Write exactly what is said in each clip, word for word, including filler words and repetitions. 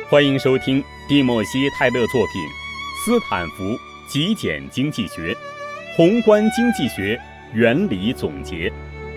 欢迎收听蒂莫西·泰勒作品《斯坦福极简经济学：宏观经济学原理总结》。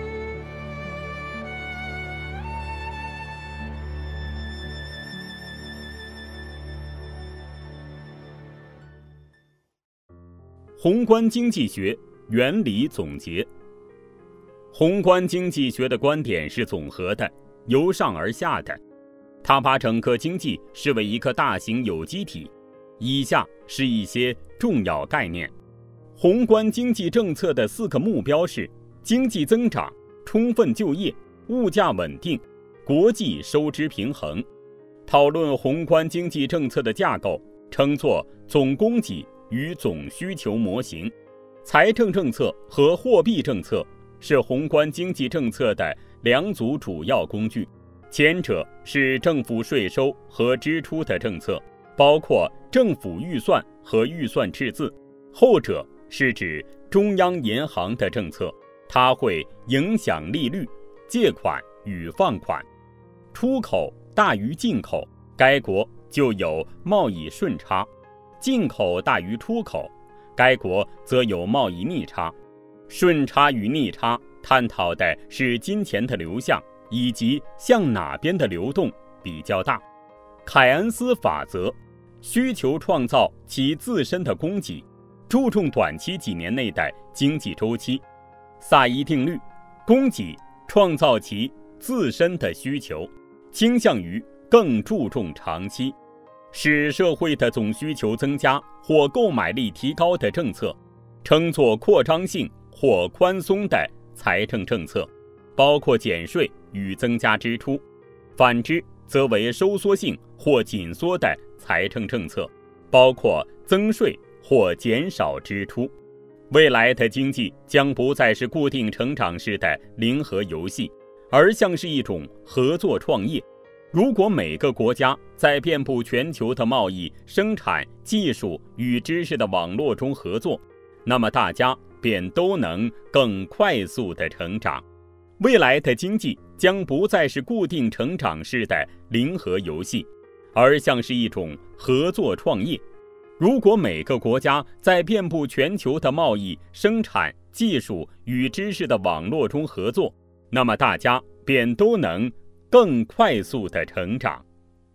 宏观经济学原理总结。宏观经济学的观点是总和的，由上而下的。它把整个经济视为一个大型有机体。以下是一些重要概念。宏观经济政策的四个目标是：经济增长、充分就业、物价稳定、国际收支平衡。讨论宏观经济政策的架构称作总供给与总需求模型。财政政策和货币政策是宏观经济政策的两组主要工具。前者是政府税收和支出的政策，包括政府预算和预算赤字；后者是指中央银行的政策，它会影响利率、借款与放款。出口大于进口，该国就有贸易顺差；进口大于出口，该国则有贸易逆差。顺差与逆差探讨的是金钱的流向以及向哪边的流动比较大。凯恩斯法则：需求创造其自身的供给，注重短期几年内的经济周期。萨伊定律：供给创造其自身的需求，倾向于更注重长期。使社会的总需求增加或购买力提高的政策，称作扩张性或宽松的财政政策，包括减税与增加支出；反之，则为收缩性或紧缩的财政政策，包括增税或减少支出。未来的经济将不再是固定成长式的零和游戏，而像是一种合作创业。如果每个国家在遍布全球的贸易、生产、技术与知识的网络中合作，那么大家便都能更快速地成长。未来的经济将不再是固定成长式的零和游戏，而像是一种合作创业。如果每个国家在遍布全球的贸易、生产、技术与知识的网络中合作，那么大家便都能更快速地成长。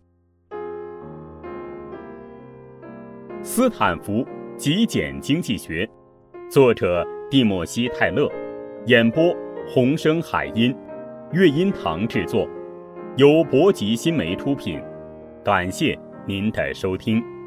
斯坦福极简经济学，作者蒂莫西·泰勒，演播洪生海音，乐音堂制作，由博吉新媒出品。感谢您的收听。